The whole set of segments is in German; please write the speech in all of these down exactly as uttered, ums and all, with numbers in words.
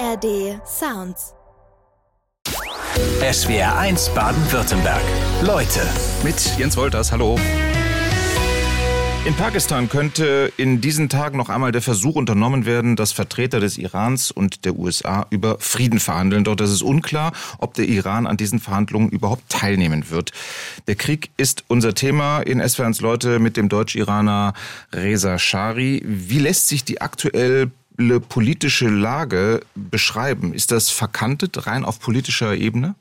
A R D Sounds. S W R eins Baden-Württemberg. Leute mit Jens Wolters, hallo. In Pakistan könnte in diesen Tagen noch einmal der Versuch unternommen werden, dass Vertreter des Irans und der U S A über Frieden verhandeln. Doch es ist unklar, ob der Iran an diesen Verhandlungen überhaupt teilnehmen wird. Der Krieg ist unser Thema in S W R eins Leute mit dem Deutsch-Iraner Reza Shari. Wie lässt sich die aktuelle politische Lage beschreiben? Ist das verkantet, rein auf politischer Ebene?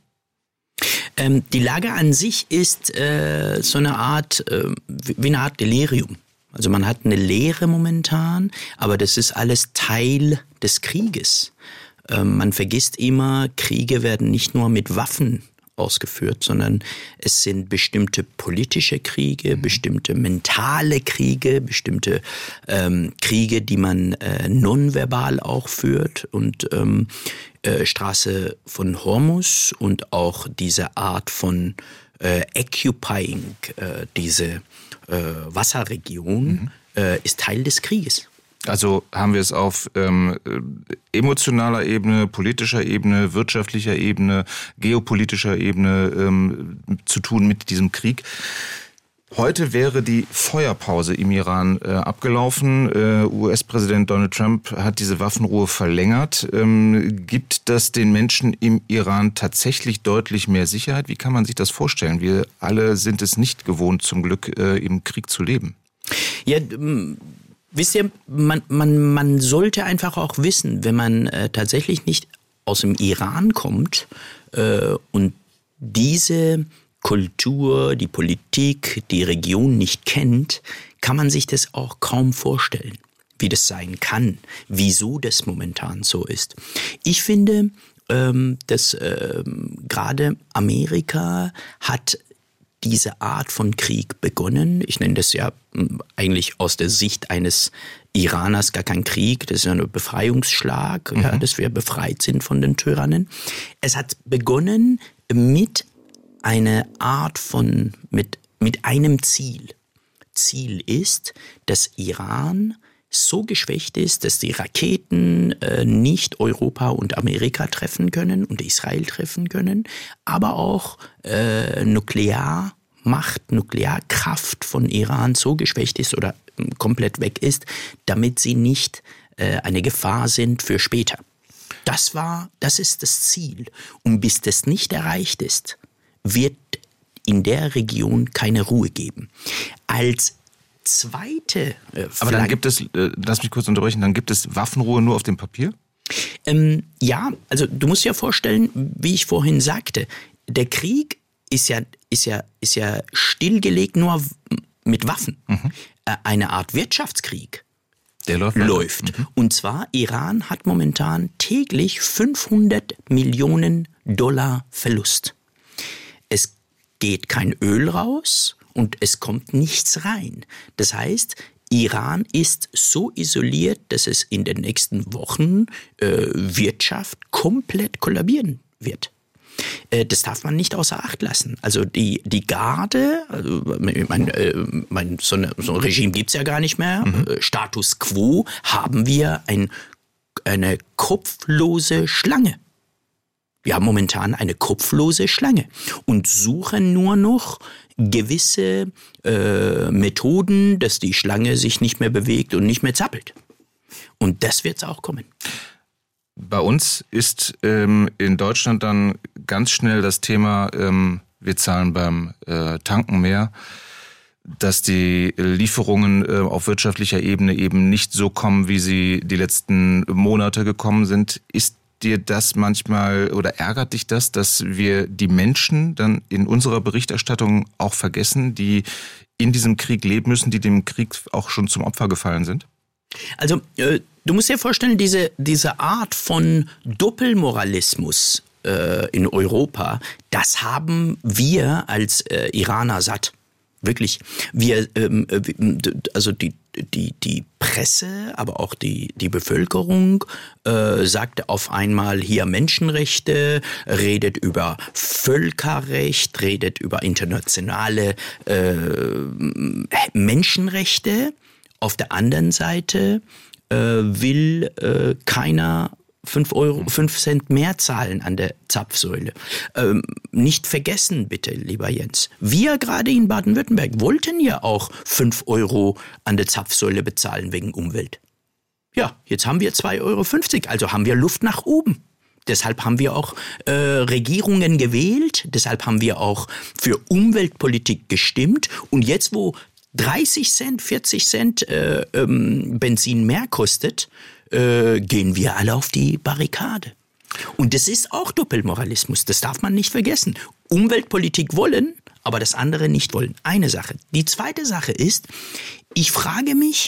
Ähm, die Lage an sich ist äh, so eine Art, äh, wie eine Art Delirium. Also man hat eine Leere momentan, aber das ist alles Teil des Krieges. Ähm, man vergisst immer, Kriege werden nicht nur mit Waffen ausgeführt, sondern es sind bestimmte politische Kriege, bestimmte mentale Kriege, bestimmte ähm, Kriege, die man äh, nonverbal auch führt und ähm, äh, Straße von Hormuz und auch diese Art von äh, Occupying, äh, diese äh, Wasserregion, mhm. äh, ist Teil des Krieges. Also haben wir es auf ähm, emotionaler Ebene, politischer Ebene, wirtschaftlicher Ebene, geopolitischer Ebene ähm, zu tun mit diesem Krieg. Heute wäre die Feuerpause im Iran äh, abgelaufen. Äh, U S-Präsident Donald Trump hat diese Waffenruhe verlängert. Ähm, gibt das den Menschen im Iran tatsächlich deutlich mehr Sicherheit? Wie kann man sich das vorstellen? Wir alle sind es nicht gewohnt, zum Glück äh, im Krieg zu leben. Ja, ähm Wisst ihr, man, man, man sollte einfach auch wissen, wenn man äh, tatsächlich nicht aus dem Iran kommt äh, und diese Kultur, die Politik, die Region nicht kennt, kann man sich das auch kaum vorstellen, wie das sein kann, wieso das momentan so ist. Ich finde, ähm, dass ähm, gerade Amerika hat diese Art von Krieg begonnen. Ich nenne das ja eigentlich aus der Sicht eines Iraners gar kein Krieg, das ist ja ein Befreiungsschlag, mhm. ja, dass wir befreit sind von den Tyrannen. Es hat begonnen mit einer Art von, mit, mit einem Ziel. Ziel ist, dass Iran so geschwächt ist, dass die Raketen äh, nicht Europa und Amerika treffen können und Israel treffen können, aber auch äh, Nuklearmacht, Nuklearkraft von Iran so geschwächt ist oder äh, komplett weg ist, damit sie nicht äh, eine Gefahr sind für später. Das war, das ist das Ziel. Und bis das nicht erreicht ist, wird in der Region keine Ruhe geben. Als zweite äh, Aber dann gibt es, äh, lass mich kurz unterbrechen, dann gibt es Waffenruhe nur auf dem Papier? Ähm, ja, also du musst dir vorstellen, wie ich vorhin sagte, der Krieg ist ja, ist ja, ist ja stillgelegt nur mit Waffen. Mhm. Äh, eine Art Wirtschaftskrieg Der läuft. läuft. Mhm. Und zwar, Iran hat momentan täglich fünfhundert Millionen Dollar Verlust. Es geht kein Öl raus. Und es kommt nichts rein. Das heißt, Iran ist so isoliert, dass es in den nächsten Wochen äh, Wirtschaft komplett kollabieren wird. Äh, das darf man nicht außer Acht lassen. Also die, die Garde, also mein, äh, mein, so, eine, so ein Regime gibt's ja gar nicht mehr. Mhm. Äh, Status quo haben wir ein, eine kopflose Schlange. Wir haben momentan eine kopflose Schlange und suchen nur noch gewisse äh, Methoden, dass die Schlange sich nicht mehr bewegt und nicht mehr zappelt. Und das wird's auch kommen. Bei uns ist ähm, in Deutschland dann ganz schnell das Thema, ähm, wir zahlen beim äh, Tanken mehr, dass die Lieferungen äh, auf wirtschaftlicher Ebene eben nicht so kommen, wie sie die letzten Monate gekommen sind. Ist dir das manchmal oder ärgert dich das, dass wir die Menschen dann in unserer Berichterstattung auch vergessen, die in diesem Krieg leben müssen, die dem Krieg auch schon zum Opfer gefallen sind? Also äh, du musst dir vorstellen, diese, diese Art von Doppelmoralismus äh, in Europa, das haben wir als äh, Iraner satt. Wirklich. Wir, ähm, also die, die, die Presse, aber auch die, die Bevölkerung äh, sagt auf einmal hier Menschenrechte, redet über Völkerrecht, redet über internationale äh, Menschenrechte. Auf der anderen Seite äh, will äh, keiner fünf Euro, fünf Cent mehr zahlen an der Zapfsäule. Ähm, nicht vergessen bitte, lieber Jens, wir gerade in Baden-Württemberg wollten ja auch fünf Euro an der Zapfsäule bezahlen wegen Umwelt. Ja, jetzt haben wir zwei Euro fünfzig, also haben wir Luft nach oben. Deshalb haben wir auch äh, Regierungen gewählt, deshalb haben wir auch für Umweltpolitik gestimmt. Und jetzt, wo dreißig Cent, vierzig Cent äh, ähm, Benzin mehr kostet, äh, gehen wir alle auf die Barrikade. Und das ist auch Doppelmoralismus, das darf man nicht vergessen. Umweltpolitik wollen, aber das andere nicht wollen. Eine Sache. Die zweite Sache ist, ich frage mich,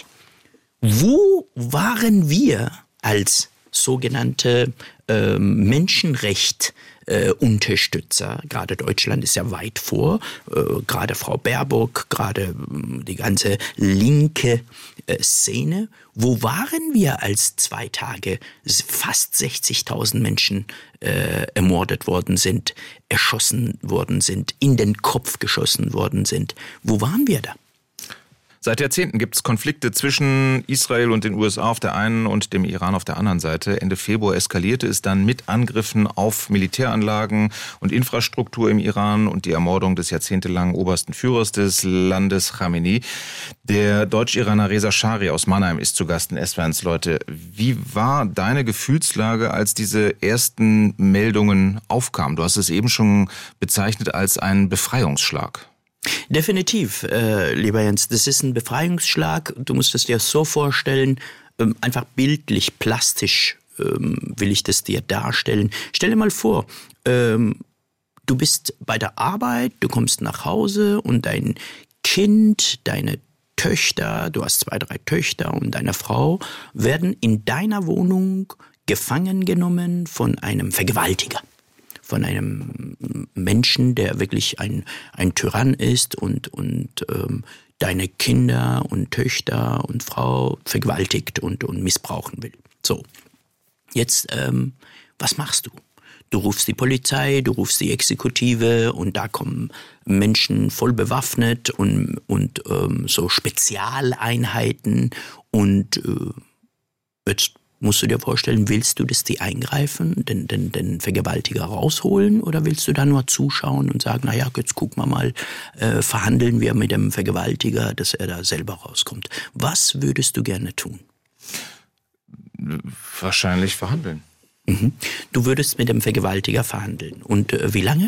wo waren wir als sogenannte äh, Menschenrecht äh, Unterstützer, gerade Deutschland ist ja weit vor, äh, gerade Frau Baerbock, gerade äh, die ganze linke äh, Szene. Wo waren wir, als zwei Tage fast sechzigtausend Menschen äh, ermordet worden sind, erschossen worden sind, in den Kopf geschossen worden sind? Wo waren wir da? Seit Jahrzehnten gibt es Konflikte zwischen Israel und den U S A auf der einen und dem Iran auf der anderen Seite. Ende Februar eskalierte es dann mit Angriffen auf Militäranlagen und Infrastruktur im Iran und die Ermordung des jahrzehntelangen obersten Führers des Landes, Khamenei. Der Deutsch-Iraner Reza Shari aus Mannheim ist zu Gast in S W R eins, Leute. Wie war deine Gefühlslage, als diese ersten Meldungen aufkamen? Du hast es eben schon bezeichnet als einen Befreiungsschlag. Definitiv, äh, lieber Jens, das ist ein Befreiungsschlag. Du musst es dir so vorstellen, ähm, einfach bildlich, plastisch ähm, will ich das dir darstellen. Stell dir mal vor, ähm, du bist bei der Arbeit, du kommst nach Hause und dein Kind, deine Töchter, du hast zwei, drei Töchter und deine Frau werden in deiner Wohnung gefangen genommen von einem Vergewaltiger. Von einem Menschen, der wirklich ein, ein Tyrann ist und, und ähm, deine Kinder und Töchter und Frau vergewaltigt und, und missbrauchen will. So, jetzt, ähm, was machst du? Du rufst die Polizei, du rufst die Exekutive und da kommen Menschen voll bewaffnet und, und ähm, so Spezialeinheiten und äh, jetzt musst du dir vorstellen, willst du, dass die eingreifen, den, den, den Vergewaltiger rausholen, oder willst du da nur zuschauen und sagen, naja, jetzt gucken wir mal, äh, verhandeln wir mit dem Vergewaltiger, dass er da selber rauskommt. Was würdest du gerne tun? Wahrscheinlich verhandeln. Mhm. Du würdest mit dem Vergewaltiger verhandeln. Und äh, wie lange?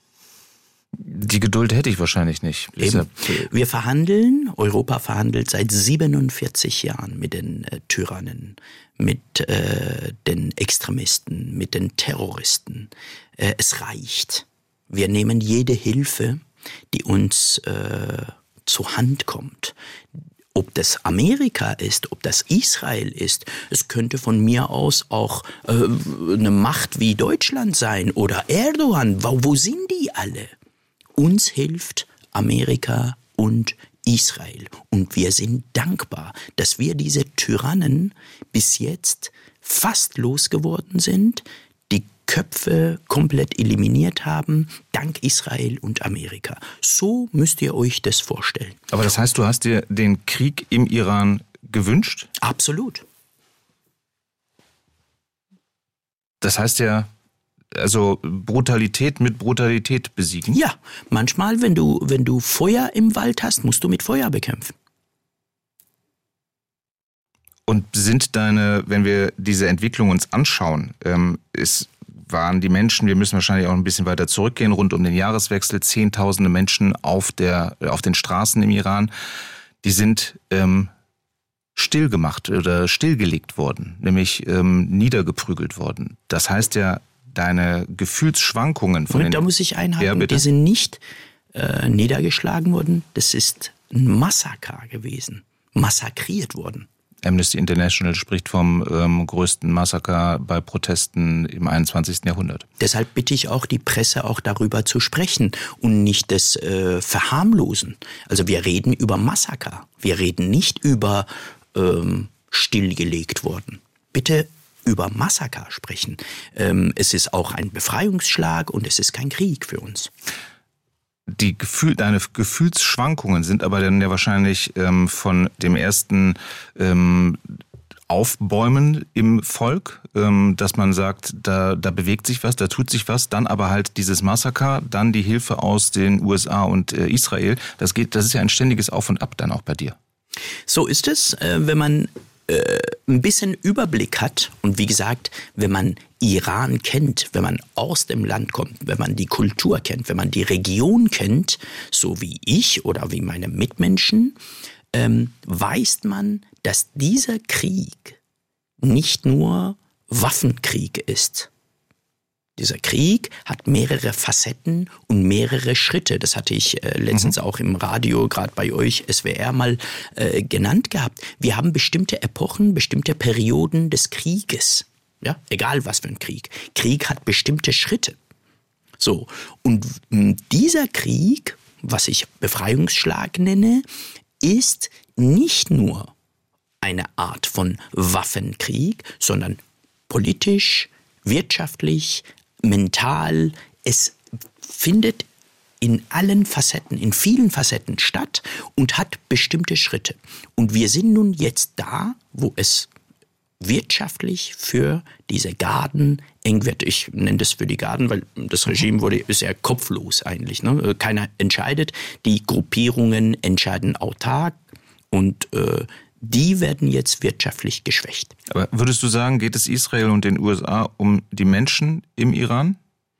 Die Geduld hätte ich wahrscheinlich nicht. Eben. Wir verhandeln, Europa verhandelt seit siebenundvierzig Jahren mit den äh, Tyrannen, mit äh, den Extremisten, mit den Terroristen. Äh, es reicht. Wir nehmen jede Hilfe, die uns äh, zur Hand kommt. Ob das Amerika ist, ob das Israel ist, es könnte von mir aus auch äh, eine Macht wie Deutschland sein oder Erdogan. Wo, wo sind die alle? Uns hilft Amerika und Israel. Und wir sind dankbar, dass wir diese Tyrannen bis jetzt fast losgeworden sind, die Köpfe komplett eliminiert haben, dank Israel und Amerika. So müsst ihr euch das vorstellen. Aber das heißt, du hast dir den Krieg im Iran gewünscht? Absolut. Das heißt ja, also Brutalität mit Brutalität besiegen? Ja, manchmal, wenn du, wenn du Feuer im Wald hast, musst du mit Feuer bekämpfen. Und sind deine, wenn wir diese Entwicklung uns anschauen, ähm, es waren die Menschen, wir müssen wahrscheinlich auch ein bisschen weiter zurückgehen, rund um den Jahreswechsel, zehntausende Menschen auf der, auf den Straßen im Iran, die sind ähm, stillgemacht oder stillgelegt worden, nämlich ähm, niedergeprügelt worden. Das heißt ja, deine Gefühlsschwankungen von Und den... da muss ich einhaken, ja, bitte? Die sind nicht äh, niedergeschlagen worden, das ist ein Massaker gewesen, massakriert worden. Amnesty International spricht vom ähm, größten Massaker bei Protesten im einundzwanzigsten Jahrhundert. Deshalb bitte ich auch die Presse, auch darüber zu sprechen und nicht das äh, verharmlosen. Also wir reden über Massaker, wir reden nicht über ähm, stillgelegt worden. Bitte über Massaker sprechen. Ähm, es ist auch ein Befreiungsschlag und es ist kein Krieg für uns. Die Gefühl, deine Gefühlsschwankungen sind aber dann ja wahrscheinlich ähm, von dem ersten ähm, Aufbäumen im Volk, ähm, dass man sagt, da, da bewegt sich was, da tut sich was, dann aber halt dieses Massaker, dann die Hilfe aus den U S A und äh, Israel. Das geht, das ist ja ein ständiges Auf und Ab dann auch bei dir. So ist es, äh, wenn man äh, ein bisschen Überblick hat und wie gesagt, wenn man Iran kennt, wenn man aus dem Land kommt, wenn man die Kultur kennt, wenn man die Region kennt, so wie ich oder wie meine Mitmenschen, ähm, weiß man, dass dieser Krieg nicht nur Waffenkrieg ist. Dieser Krieg hat mehrere Facetten und mehrere Schritte. Das hatte ich äh, letztens mhm. auch im Radio, gerade bei euch, S W R, mal äh, genannt gehabt. Wir haben bestimmte Epochen, bestimmte Perioden des Krieges. Ja, egal was für ein Krieg. Krieg hat bestimmte Schritte. So, und mh, dieser Krieg, was ich Befreiungsschlag nenne, ist nicht nur eine Art von Waffenkrieg, sondern politisch, wirtschaftlich, mental. Es findet in allen Facetten, in vielen Facetten statt und hat bestimmte Schritte. Und wir sind nun jetzt da, wo es wirtschaftlich für diese Garden eng wird. Ich nenne das für die Garden, weil das Regime wurde, ist ja kopflos eigentlich. Ne? Keiner entscheidet. Die Gruppierungen entscheiden autark und äh, die werden jetzt wirtschaftlich geschwächt. Aber würdest du sagen, geht es Israel und den U S A um die Menschen im Iran?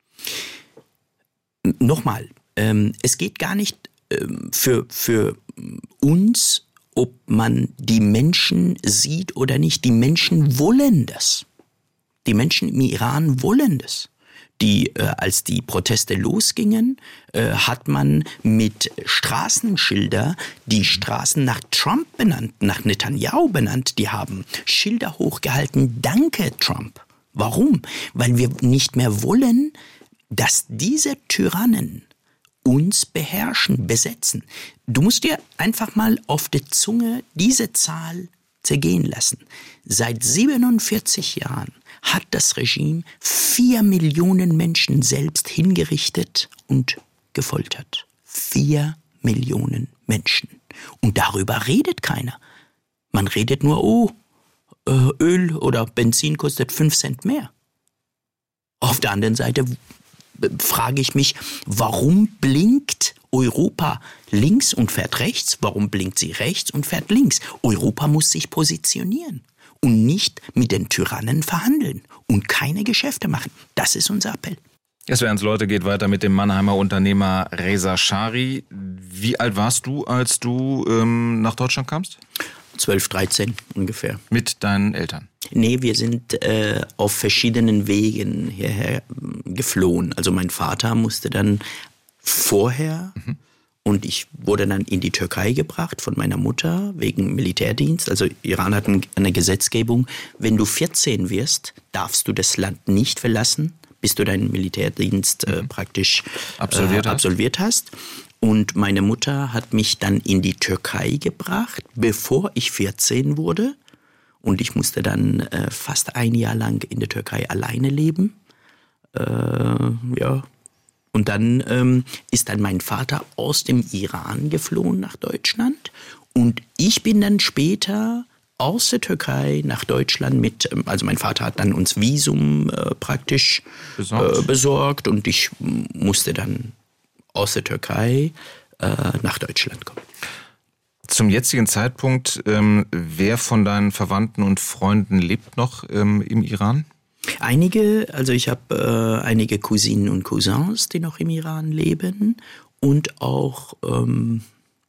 Nochmal, ähm, es geht gar nicht ähm, für, für uns, ob man die Menschen sieht oder nicht. Die Menschen wollen das. Die Menschen im Iran wollen das. Die, äh, als die Proteste losgingen, äh, hat man mit Straßenschilder die Straßen nach Trump benannt, nach Netanyahu benannt. Die haben Schilder hochgehalten, danke Trump. Warum? Weil wir nicht mehr wollen, dass diese Tyrannen uns beherrschen, besetzen. Du musst dir einfach mal auf der Zunge diese Zahl zergehen lassen. Seit siebenundvierzig Jahren hat das Regime vier Millionen Menschen selbst hingerichtet und gefoltert. Vier Millionen Menschen. Und darüber redet keiner. Man redet nur, oh, Öl oder Benzin kostet fünf Cent mehr. Auf der anderen Seite frage ich mich, warum blinkt Europa links und fährt rechts? Warum blinkt sie rechts und fährt links? Europa muss sich positionieren und nicht mit den Tyrannen verhandeln und keine Geschäfte machen. Das ist unser Appell. Es werden Leute geht weiter mit dem Mannheimer Unternehmer Reza Shari. Wie alt warst du, als du ähm, nach Deutschland kamst? zwölf, dreizehn ungefähr. Mit deinen Eltern? Nee, wir sind äh, auf verschiedenen Wegen hierher geflohen. Also mein Vater musste dann vorher mhm. und ich wurde dann in die Türkei gebracht von meiner Mutter wegen Militärdienst. Also Iran hat eine Gesetzgebung, wenn du vierzehn wirst, darfst du das Land nicht verlassen, bis du deinen Militärdienst äh, praktisch absolviert, äh, hast. absolviert hast. Und meine Mutter hat mich dann in die Türkei gebracht, bevor ich vierzehn wurde. Und ich musste dann äh, fast ein Jahr lang in der Türkei alleine leben. Äh, ja. Und dann ähm, ist dann mein Vater aus dem Iran geflohen nach Deutschland. Und ich bin dann später aus der Türkei nach Deutschland mit, also mein Vater hat dann uns Visum äh, praktisch besorgt. Äh, besorgt und ich musste dann aus der Türkei äh, nach Deutschland kommen. Zum jetzigen Zeitpunkt, ähm, wer von deinen Verwandten und Freunden lebt noch ähm, im Iran? Einige, also ich habe äh, einige Cousinen und Cousins, die noch im Iran leben und auch, ähm,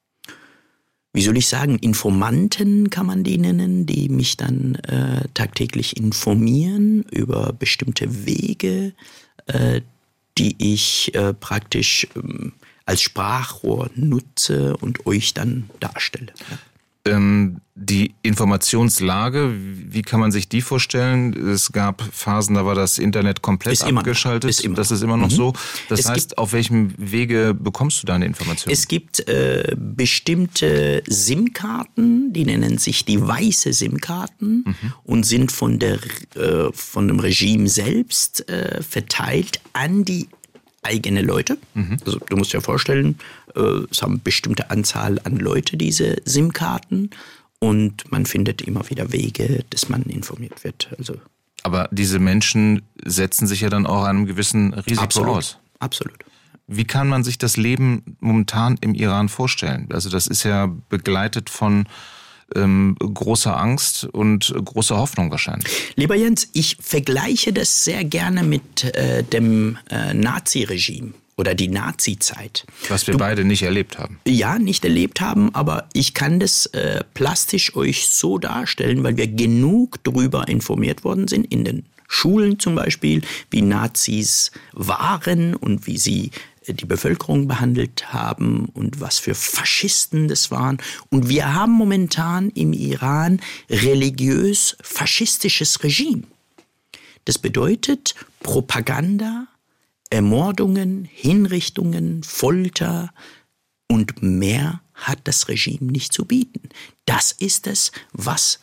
wie soll ich sagen, Informanten kann man die nennen, die mich dann äh, tagtäglich informieren über bestimmte Wege, äh, die ich äh, praktisch ähm, als Sprachrohr nutze und euch dann darstelle. Ja. Ähm, die Informationslage, wie kann man sich die vorstellen? Es gab Phasen, da war das Internet komplett ist immer abgeschaltet. Noch, ist immer das ist immer noch mhm. so. Das es heißt, auf welchem Wege bekommst du deine Informationen? Es gibt äh, bestimmte SIM-Karten, die nennen sich die weiße SIM-Karten mhm. und sind von, der, äh, von dem Regime selbst äh, verteilt an die eigene Leute. Mhm. Also du musst dir vorstellen, äh, es haben eine bestimmte Anzahl an Leute diese SIM-Karten und man findet immer wieder Wege, dass man informiert wird. Also aber diese Menschen setzen sich ja dann auch einem gewissen Risiko absolut, aus. Absolut. Wie kann man sich das Leben momentan im Iran vorstellen? Also das ist ja begleitet von ähm, großer Angst und großer Hoffnung wahrscheinlich. Lieber Jens, ich vergleiche das sehr gerne mit äh, dem äh, Nazi-Regime oder die Nazi-Zeit. Was wir du, beide nicht erlebt haben. Ja, nicht erlebt haben, aber ich kann das äh, plastisch euch so darstellen, weil wir genug darüber informiert worden sind, in den Schulen zum Beispiel, wie Nazis waren und wie sie die Bevölkerung behandelt haben und was für Faschisten das waren. Und wir haben momentan im Iran religiös-faschistisches Regime. Das bedeutet Propaganda, Ermordungen, Hinrichtungen, Folter und mehr hat das Regime nicht zu bieten. Das ist es, was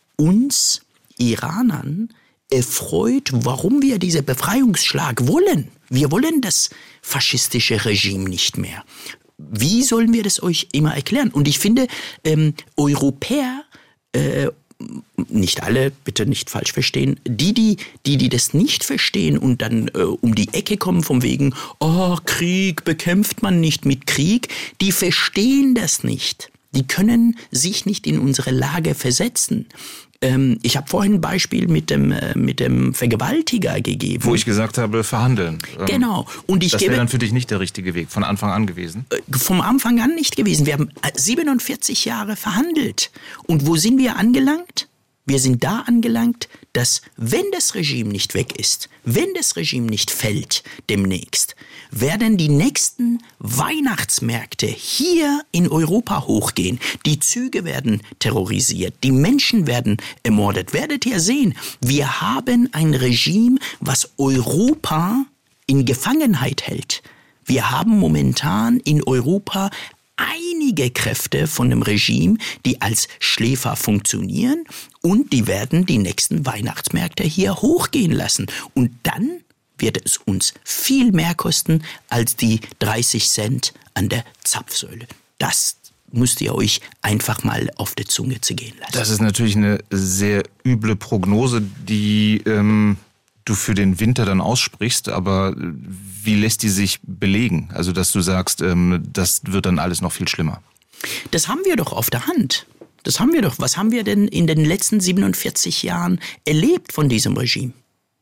uns Iranern erfreut, warum wir diesen Befreiungsschlag wollen. Wir wollen das faschistische Regime nicht mehr. Wie sollen wir das euch immer erklären? Und ich finde, ähm, Europäer, äh, nicht alle, bitte nicht falsch verstehen, die, die, die, die das nicht verstehen und dann äh, um die Ecke kommen vom wegen, oh, Krieg bekämpft man nicht mit Krieg, die verstehen das nicht. Die können sich nicht in unsere Lage versetzen. Ähm, ich habe vorhin ein Beispiel mit dem, äh, mit dem Vergewaltiger gegeben. Wo ich gesagt habe, verhandeln. Ähm, genau. Und ich das gebe wäre dann für dich nicht der richtige Weg, von Anfang an gewesen? Äh, vom Anfang an nicht gewesen. Wir haben siebenundvierzig Jahre verhandelt. Und wo sind wir angelangt? Wir sind da angelangt, dass wenn das Regime nicht weg ist, wenn das Regime nicht fällt demnächst, werden die nächsten Weihnachtsmärkte hier in Europa hochgehen. Die Züge werden terrorisiert, die Menschen werden ermordet. Werdet ihr sehen, wir haben ein Regime, was Europa in Gefangenheit hält. Wir haben momentan in Europa einige Kräfte von dem Regime, die als Schläfer funktionieren und die werden die nächsten Weihnachtsmärkte hier hochgehen lassen. Und dann wird es uns viel mehr kosten als die dreißig Cent an der Zapfsäule. Das müsst ihr euch einfach mal auf der Zunge zergehen lassen. Das ist natürlich eine sehr üble Prognose, die ähm, du für den Winter dann aussprichst, aber wie lässt die sich belegen? Also, dass du sagst, ähm, das wird dann alles noch viel schlimmer. Das haben wir doch auf der Hand. Das haben wir doch. Was haben wir denn in den letzten siebenundvierzig Jahren erlebt von diesem Regime?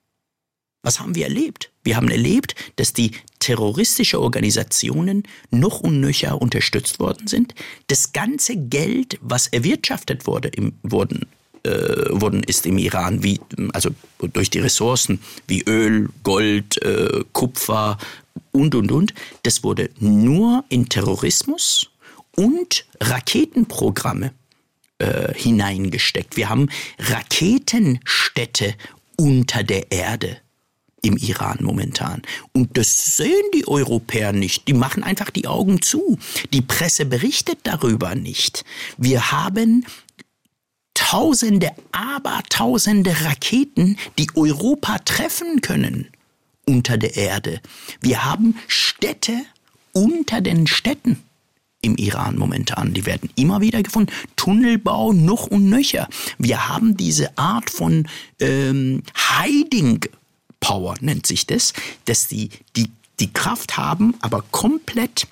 Was haben wir erlebt? Wir haben erlebt, dass die terroristische Organisationen noch und nöcher unterstützt worden sind. Das ganze Geld, was erwirtschaftet wurde, im, wurden, äh, worden ist im Iran, wie, also durch die Ressourcen wie Öl, Gold, äh, Kupfer und, und, und, das wurde nur in Terrorismus und Raketenprogramme äh, hineingesteckt. Wir haben Raketenstädte unter der Erde im Iran momentan. Und das sehen die Europäer nicht. Die machen einfach die Augen zu. Die Presse berichtet darüber nicht. Wir haben Tausende, Abertausende Raketen, die Europa treffen können unter der Erde. Wir haben Städte unter den Städten im Iran momentan. Die werden immer wieder gefunden. Tunnelbau noch und nöcher. Wir haben diese Art von ähm, Hiding Power nennt sich das, dass die die, die Kraft haben, aber komplett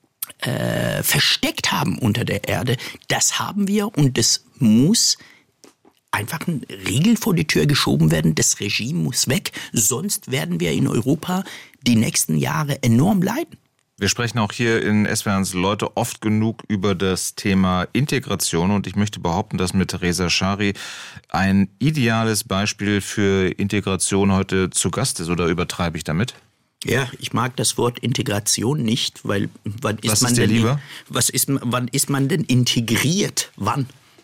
äh, versteckt haben unter der Erde. Das haben wir und das muss einfach ein Riegel vor die Tür geschoben werden. Das Regime muss weg, sonst werden wir in Europa die nächsten Jahre enorm leiden. Wir sprechen auch hier in S W R eins Leute oft genug über das Thema Integration und ich möchte behaupten, dass mit Reza Shari ein ideales Beispiel für Integration heute zu Gast ist, oder übertreibe ich damit? Ja, ich mag das Wort Integration nicht, weil wann ist was man ist dir denn lieber? Was ist wann ist man denn integriert? Wann?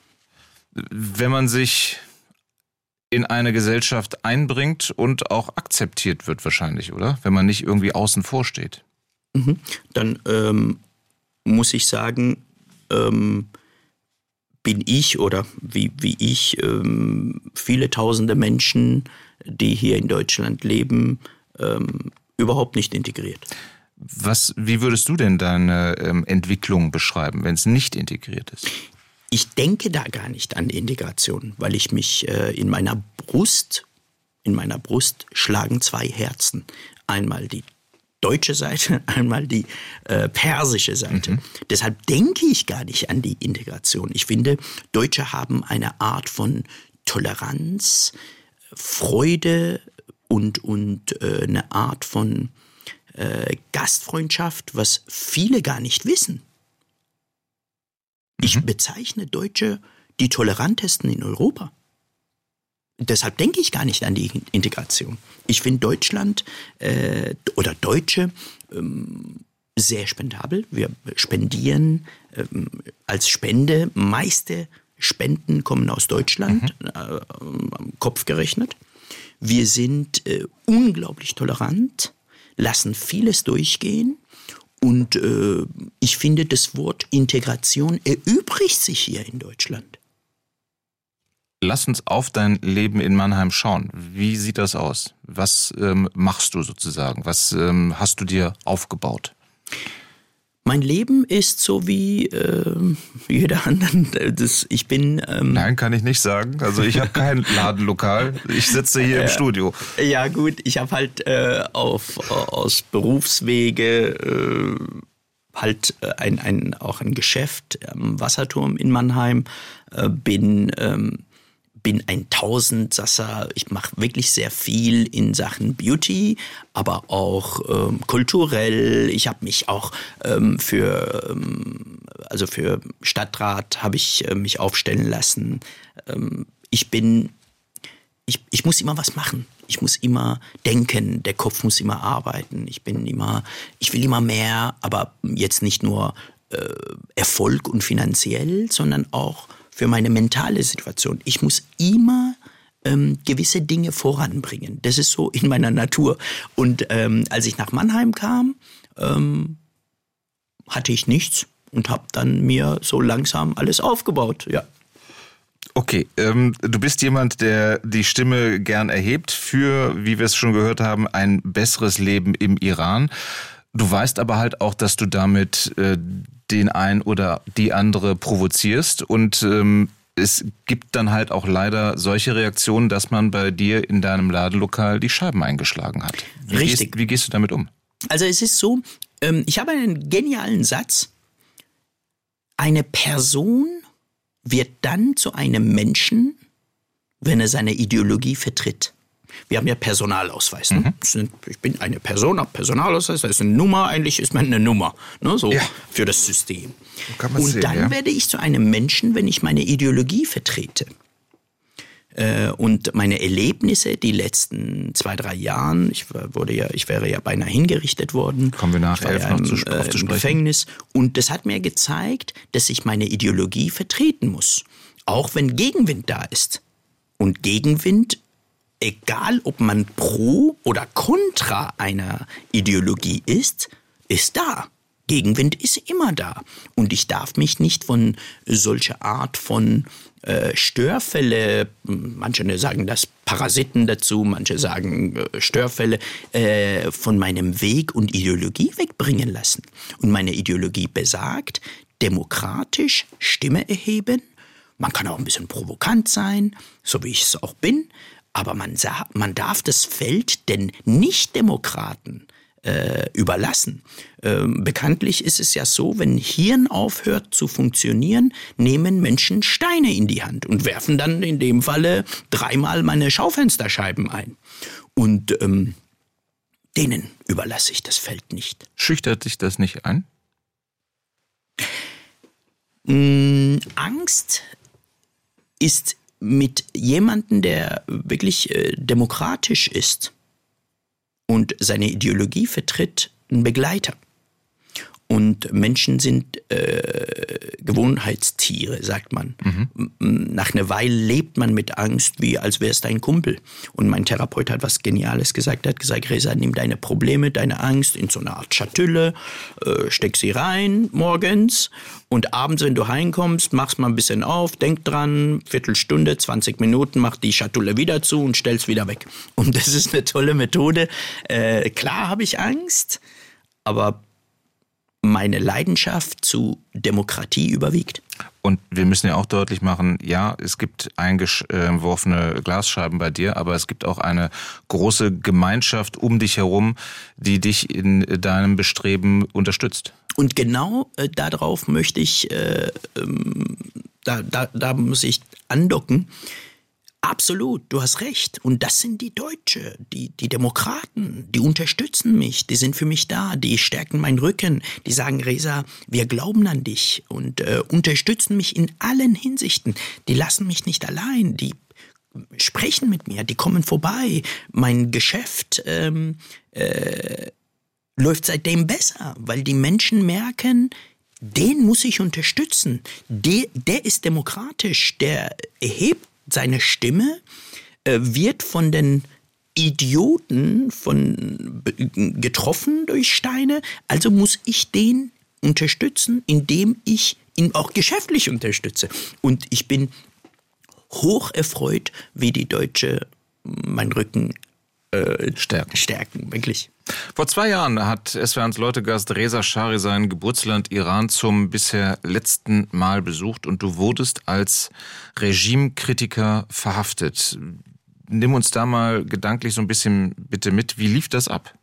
Wenn man sich in eine Gesellschaft einbringt und auch akzeptiert wird wahrscheinlich, oder? Wenn man nicht irgendwie außen vor steht. Mhm. Dann ähm, muss ich sagen, ähm, bin ich oder wie, wie ich ähm, viele tausende Menschen, die hier in Deutschland leben, ähm, überhaupt nicht integriert. Was, wie würdest du denn deine ähm, Entwicklung beschreiben, wenn es nicht integriert ist? ich denke da gar nicht an die Integration, weil ich mich äh, in meiner Brust, in meiner Brust schlagen zwei Herzen. Einmal die deutsche Seite, einmal die äh, persische Seite. Mhm. Deshalb denke ich gar nicht an die Integration. Ich finde, Deutsche haben eine Art von Toleranz, Freude und, und äh, eine Art von äh, Gastfreundschaft, was viele gar nicht wissen. Ich mhm. bezeichne Deutsche die tolerantesten in Europa. Deshalb denke ich gar nicht an die Integration. Ich finde Deutschland äh, oder Deutsche ähm, sehr spendabel. Wir spendieren ähm, als Spende. Meiste Spenden kommen aus Deutschland, mhm. äh, am Kopf gerechnet. Wir sind äh, unglaublich tolerant, lassen vieles durchgehen. Und äh, ich finde, das Wort Integration erübrigt sich hier in Deutschland. Lass uns auf dein Leben in Mannheim schauen. Wie sieht das aus? Was ähm, machst du sozusagen? Was ähm, hast du dir aufgebaut? Mein Leben ist so wie äh, jeder anderen. Das, ich bin. Ähm Nein, kann ich nicht sagen. Also ich habe kein Ladenlokal. Ich sitze hier im Studio. Ja gut, ich habe halt äh, auf, aus Berufswege äh, halt ein, ein, auch ein Geschäft am Wasserturm in Mannheim. Äh, bin ähm, bin ein Tausendsasser. Ich mache wirklich sehr viel in Sachen Beauty, aber auch ähm, kulturell. Ich habe mich auch ähm, für ähm, also für Stadtrat habe ich äh, mich aufstellen lassen. Ähm, ich bin ich ich muss immer was machen. Ich muss immer denken. Der Kopf muss immer arbeiten. Ich bin immer ich will immer mehr, aber jetzt nicht nur äh, Erfolg und finanziell, sondern auch für meine mentale Situation. Ich muss immer ähm, gewisse Dinge voranbringen. Das ist so in meiner Natur. Und ähm, als ich nach Mannheim kam, ähm, hatte ich nichts und habe dann mir so langsam alles aufgebaut. Ja. Okay, ähm, du bist jemand, der die Stimme gern erhebt für, wie wir es schon gehört haben, ein besseres Leben im Iran. Du weißt aber halt auch, dass du damit äh, den ein oder die andere provozierst und ähm, es gibt dann halt auch leider solche Reaktionen, dass man bei dir in deinem Ladenlokal die Scheiben eingeschlagen hat. Wie Richtig. Gehst, wie gehst du damit um? Also es ist so, ähm, ich habe einen genialen Satz. Eine Person wird dann zu einem Menschen, wenn er seine Ideologie vertritt. Wir haben ja Personalausweis. Ne? Mhm. Ich bin eine Person, habe Personalausweis, das ist eine Nummer, eigentlich ist man eine Nummer, ne? So ja. Für das System. Kann man Und sehen, dann ja. werde ich zu einem Menschen, wenn ich meine Ideologie vertrete. Äh, und meine Erlebnisse die letzten zwei, drei Jahren, ich wurde ja, ich wäre ja beinahe hingerichtet worden. Kommen wir nach elf ja noch im, zu, äh, zu im Gefängnis. Und das hat mir gezeigt, dass ich meine Ideologie vertreten muss. Auch wenn Gegenwind da ist. Und Gegenwind, egal ob man pro oder kontra einer Ideologie ist, ist da. Gegenwind ist immer da. Und ich darf mich nicht von solcher Art von äh, Störfälle, manche sagen das Parasiten dazu, manche sagen äh, Störfälle, äh, von meinem Weg und Ideologie wegbringen lassen. Und meine Ideologie besagt, demokratisch Stimme erheben. Man kann auch ein bisschen provokant sein, so wie ich es auch bin. Aber man, sah, man darf das Feld den Nicht-Demokraten äh, überlassen. Ähm, bekanntlich ist es ja so, wenn Hirn aufhört zu funktionieren, nehmen Menschen Steine in die Hand und werfen dann in dem Falle dreimal meine Schaufensterscheiben ein. Und ähm, denen überlasse ich das Feld nicht. Schüchtert dich das nicht ein? Ähm, Angst ist mit jemandem, der wirklich äh, demokratisch ist und seine Ideologie vertritt, ein Begleiter. Und Menschen sind äh, Gewohnheitstiere, sagt man. Mhm. Nach einer Weile lebt man mit Angst, wie als wäre es dein Kumpel. Und mein Therapeut hat was Geniales gesagt. Er hat gesagt, Reza, nimm deine Probleme, deine Angst in so eine Art Schatulle, äh, steck sie rein morgens und abends, wenn du heimkommst, machst mal ein bisschen auf, denk dran, Viertelstunde, zwanzig Minuten, mach die Schatulle wieder zu und stell's wieder weg. Und das ist eine tolle Methode. Äh, klar habe ich Angst, aber meine Leidenschaft zu Demokratie überwiegt. Und wir müssen ja auch deutlich machen, ja, es gibt eingeworfene Glasscheiben bei dir, aber es gibt auch eine große Gemeinschaft um dich herum, die dich in deinem Bestreben unterstützt. Und genau äh, darauf möchte ich, äh, ähm, da, da, da muss ich andocken. Absolut, du hast recht. Und das sind die Deutschen, die, die Demokraten, die unterstützen mich, die sind für mich da, die stärken meinen Rücken, die sagen, Reza, wir glauben an dich und äh, unterstützen mich in allen Hinsichten. Die lassen mich nicht allein, die sprechen mit mir, die kommen vorbei. Mein Geschäft ähm, äh, läuft seitdem besser, weil die Menschen merken, den muss ich unterstützen. Der, der ist demokratisch, der erhebt seine Stimme, äh, wird von den Idioten von, getroffen durch Steine, also muss ich den unterstützen, indem ich ihn auch geschäftlich unterstütze. Und ich bin hoch erfreut, wie die Deutsche meinen Rücken äh, stärken. stärken, wirklich. Vor zwei Jahren hat S W R eins Leutegast Reza Shari sein Geburtsland Iran zum bisher letzten Mal besucht und du wurdest als Regimekritiker verhaftet. Nimm uns da mal gedanklich so ein bisschen bitte mit. Wie lief das ab?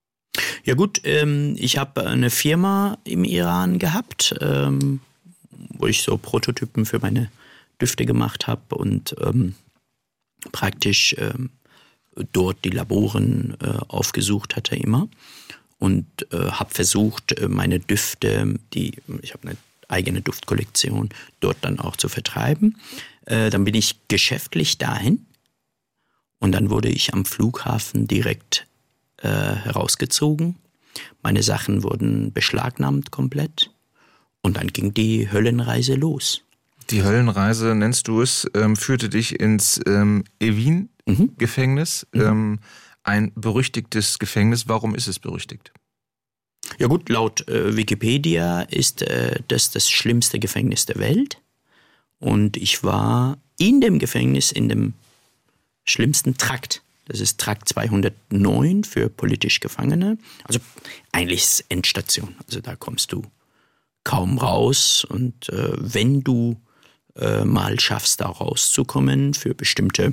Ja gut, ähm, ich habe eine Firma im Iran gehabt, ähm, wo ich so Prototypen für meine Düfte gemacht habe und ähm, praktisch ähm, dort die Laboren äh, aufgesucht hatte immer und äh, habe versucht, meine Düfte, die ich habe eine eigene Duftkollektion, dort dann auch zu vertreiben. Äh, dann bin ich geschäftlich dahin und dann wurde ich am Flughafen direkt äh, herausgezogen. Meine Sachen wurden beschlagnahmt komplett und dann ging die Höllenreise los. Die Höllenreise, nennst du es, ähm, führte dich ins ähm, Evin Mhm. Gefängnis, mhm. ähm, ein berüchtigtes Gefängnis. Warum ist es berüchtigt? Ja gut, laut äh, Wikipedia ist äh, das das schlimmste Gefängnis der Welt. Und ich war in dem Gefängnis in dem schlimmsten Trakt. Das ist Trakt zweihundertneun für politisch Gefangene. Also eigentlich ist es Endstation. Also da kommst du kaum raus. Und äh, wenn du äh, mal schaffst, da rauszukommen für bestimmte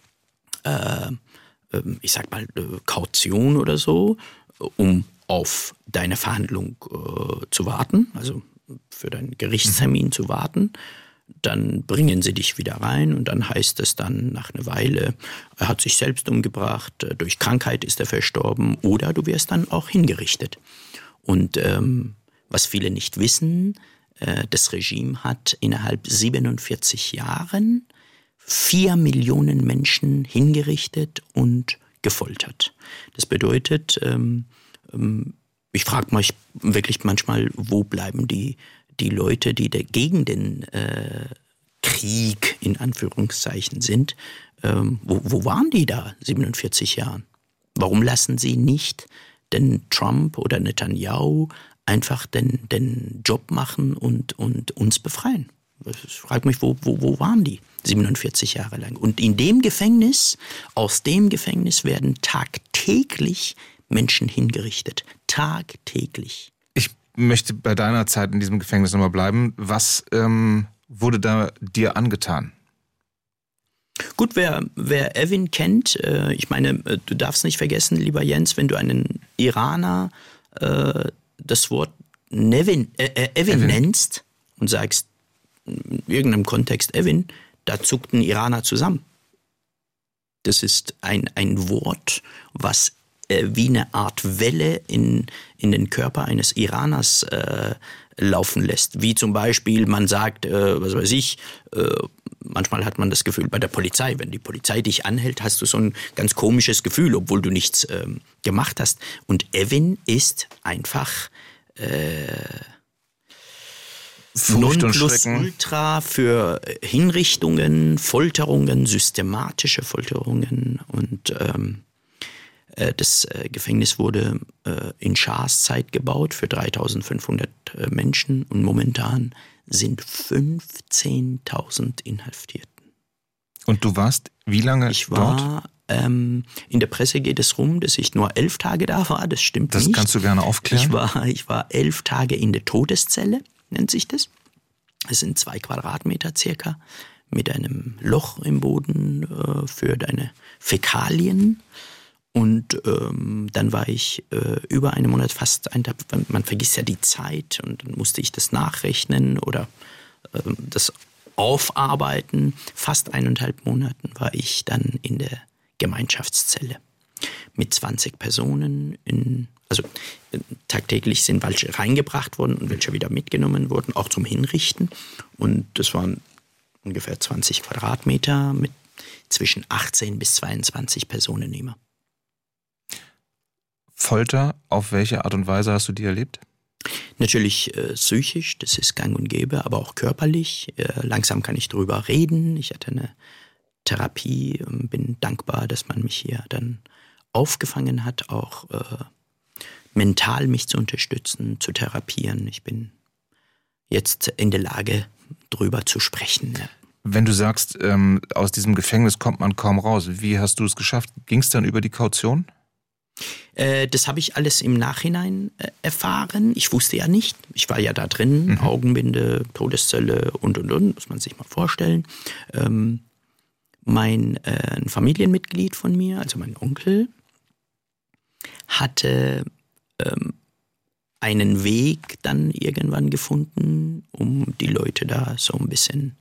Äh, ich sag mal, Kaution oder so, um auf deine Verhandlung äh, zu warten, also für deinen Gerichtstermin mhm. zu warten, dann bringen sie dich wieder rein und dann heißt es dann nach einer Weile, er hat sich selbst umgebracht, durch Krankheit ist er verstorben oder du wirst dann auch hingerichtet. Und ähm, was viele nicht wissen, äh, das Regime hat innerhalb siebenundvierzig Jahren Vier Millionen Menschen hingerichtet und gefoltert. Das bedeutet, ähm, ähm, ich frage mich wirklich manchmal, wo bleiben die, die Leute, die gegen den äh, Krieg in Anführungszeichen sind, ähm, wo, wo waren die da siebenundvierzig Jahren? Warum lassen sie nicht den Trump oder Netanyahu einfach den, den Job machen und, und uns befreien? Ich frage mich, wo, wo, wo waren die siebenundvierzig Jahre lang? Und in dem Gefängnis, aus dem Gefängnis werden tagtäglich Menschen hingerichtet. Tagtäglich. Ich möchte bei deiner Zeit in diesem Gefängnis nochmal bleiben. Was ähm, wurde da dir angetan? Gut, wer, wer Evin kennt, äh, ich meine, du darfst nicht vergessen, lieber Jens, wenn du einen Iraner äh, das Wort Nevin, äh, äh, Evin, Evin nennst und sagst, in irgendeinem Kontext Evin, da zuckt ein Iraner zusammen. Das ist ein, ein Wort, was äh, wie eine Art Welle in, in den Körper eines Iraners äh, laufen lässt. Wie zum Beispiel, man sagt, äh, was weiß ich, äh, manchmal hat man das Gefühl bei der Polizei, wenn die Polizei dich anhält, hast du so ein ganz komisches Gefühl, obwohl du nichts äh, gemacht hast. Und Evin ist einfach äh, Furcht und Schrecken. Nonplusultra für Hinrichtungen, Folterungen, systematische Folterungen. Und ähm, äh, das äh, Gefängnis wurde äh, in Schahs Zeit gebaut für dreitausendfünfhundert äh, Menschen und momentan sind fünfzehntausend Inhaftierten. Und du warst wie lange ich war, dort? Ähm, in der Presse geht es rum, dass ich nur elf Tage da war. Das stimmt das nicht. Das kannst du gerne aufklären. Ich war, ich war elf Tage in der Todeszelle, nennt sich das. Es sind zwei Quadratmeter circa, mit einem Loch im Boden äh, für deine Fäkalien. Und ähm, dann war ich äh, über einen Monat fast, ein, man vergisst ja die Zeit, und dann musste ich das nachrechnen oder äh, das aufarbeiten. Fast eineinhalb Monaten war ich dann in der Gemeinschaftszelle mit zwanzig Personen. In, also äh, tagtäglich sind welche reingebracht worden und welche wieder mitgenommen wurden, auch zum Hinrichten. Und das waren ungefähr zwanzig Quadratmeter mit zwischen achtzehn bis zweiundzwanzig Personen immer. Folter, auf welche Art und Weise hast du die erlebt? Natürlich äh, psychisch, das ist gang und gäbe, aber auch körperlich. Äh, langsam kann ich drüber reden. Ich hatte eine Therapie, äh, bin dankbar, dass man mich hier dann aufgefangen hat, auch äh, mental mich zu unterstützen, zu therapieren. Ich bin jetzt in der Lage, drüber zu sprechen. Ja. Wenn du sagst, ähm, aus diesem Gefängnis kommt man kaum raus, wie hast du es geschafft? Ging es dann über die Kaution? Äh, das habe ich alles im Nachhinein äh, erfahren. Ich wusste ja nicht. Ich war ja da drin, mhm. Augenbinde, Todeszelle und, und, und. Muss man sich mal vorstellen. Ähm, mein äh, ein Familienmitglied von mir, also mein Onkel, hatte ähm, einen Weg dann irgendwann gefunden, um die Leute da so ein bisschen,